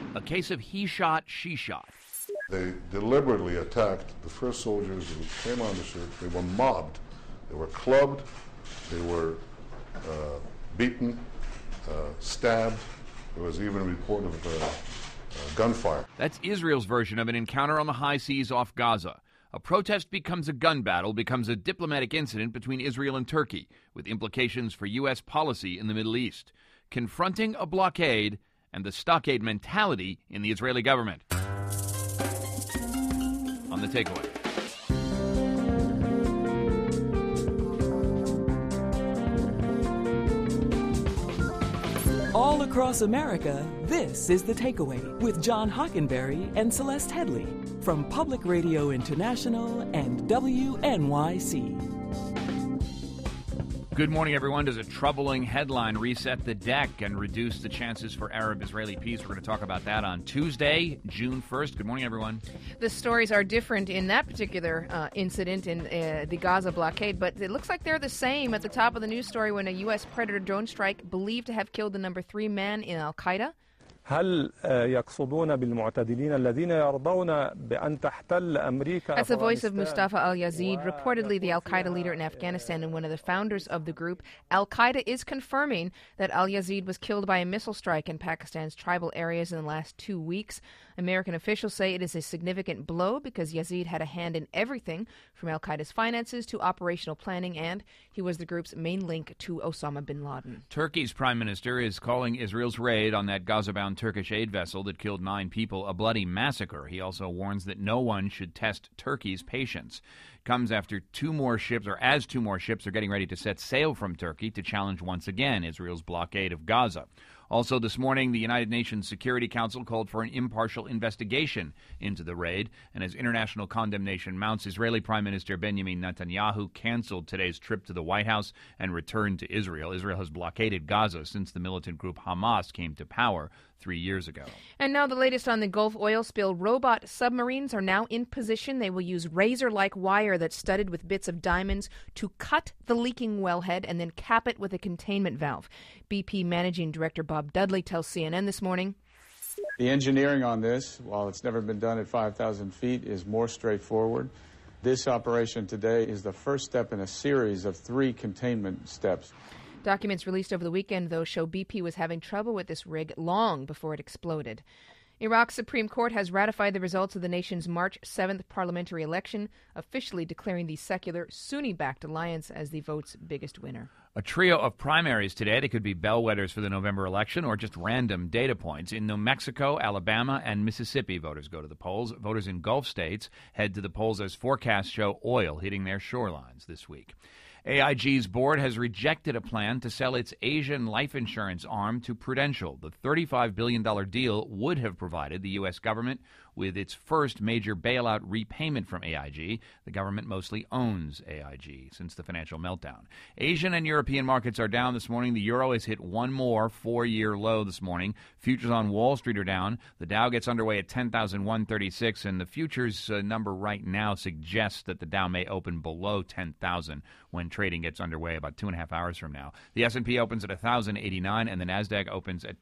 A case of he shot, she shot. They deliberately attacked the first soldiers who came on the ship. They were mobbed. They were clubbed. They were beaten, stabbed. There was even a report of gunfire. That's Israel's version of an encounter on the high seas off Gaza. A protest becomes a gun battle, becomes a diplomatic incident between Israel and Turkey, with implications for U.S. policy in the Middle East, confronting a blockade and the stockade mentality in the Israeli government. On the takeaway. All across America, this is The Takeaway with John Hockenberry and Celeste Headley from Public Radio International and WNYC. Good morning, everyone. Does a troubling headline reset the deck and reduce the chances for Arab-Israeli peace? We're going to talk about that on Tuesday, June 1st. Good morning, everyone. The stories are different in that particular incident in the Gaza blockade, but it looks like they're the same at the top of the news story when a U.S. Predator drone strike believed to have killed the number 3 man in Al-Qaeda. هل يقصدون بالمعتدلين الذين يرضون بأن تحتل أمريكا؟ That's the voice of Mustafa al-Yazid, reportedly the al-Qaeda leader in Afghanistan and one of the founders of the group. Al-Qaeda is confirming that al-Yazid was killed by a missile strike in Pakistan's tribal areas in the last 2 weeks. American officials say it is a significant blow because Yazid had a hand in everything from al-Qaeda's finances to operational planning, and he was the group's main link to Osama bin Laden. Turkey's prime minister is calling Israel's raid on that Gaza-bound Turkish aid vessel that killed 9 people a bloody massacre. He also warns that no one should test Turkey's patience. Comes after 2 more ships, or as 2 more ships are getting ready to set sail from Turkey to challenge once again Israel's blockade of Gaza. Also this morning, the United Nations Security Council called for an impartial investigation into the raid, and as international condemnation mounts, Israeli Prime Minister Benjamin Netanyahu canceled today's trip to the White House and returned to Israel. Israel has blockaded Gaza since the militant group Hamas came to power 3 years ago. And now the latest on the Gulf oil spill. Robot submarines are now in position. They will use razor-like wire that's studded with bits of diamonds to cut the leaking wellhead and then cap it with a containment valve. BP Managing Director Bob Dudley tells CNN this morning. The engineering on this, while it's never been done at 5,000 feet, is more straightforward. This operation today is the first step in a series of 3 containment steps. Documents released over the weekend, though, show BP was having trouble with this rig long before it exploded. Iraq's Supreme Court has ratified the results of the nation's March 7th parliamentary election, officially declaring the secular Sunni-backed alliance as the vote's biggest winner. A trio of primaries today. They could be bellwethers for the November election or just random data points. In New Mexico, Alabama, and Mississippi, voters go to the polls. Voters in Gulf states head to the polls as forecasts show oil hitting their shorelines this week. AIG's board has rejected a plan to sell its Asian life insurance arm to Prudential. The $35 billion deal would have provided the U.S. government with its first major bailout repayment from AIG. The government mostly owns AIG since the financial meltdown. Asian and European markets are down this morning. The euro has hit one more 4-year low this morning. Futures on Wall Street are down. The Dow gets underway at 10,136, and the futures number right now suggests that the Dow may open below 10,000 when trading gets underway about 2.5 hours from now. The S&P opens at 1,089, and the NASDAQ opens at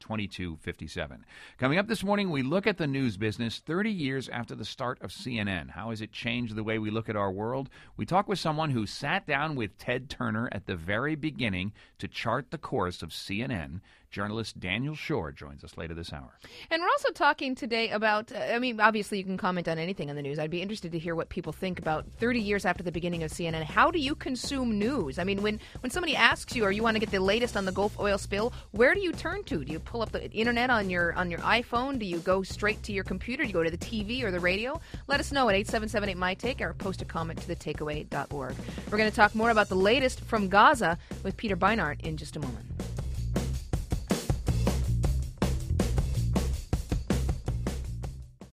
2257. Coming up this morning, we look at the news business 30 years after the start of CNN. How has it changed the way we look at our world? We talk with someone who sat down with Ted Turner at the very beginning to chart the course of CNN. Journalist Daniel Schorr joins us later this hour. And we're also talking today about, obviously you can comment on anything on the news. I'd be interested to hear what people think about 30 years after the beginning of CNN. How do you consume news? I mean, when somebody asks you or you want to get the latest on the Gulf oil spill, where do you turn to? Do you pull up the internet on your iPhone? Do you go straight to your computer? Do you go to the TV or the radio? Let us know at 8778-MY-TAKE or post a comment to thetakeaway.org. We're going to talk more about the latest from Gaza with Peter Beinart in just a moment.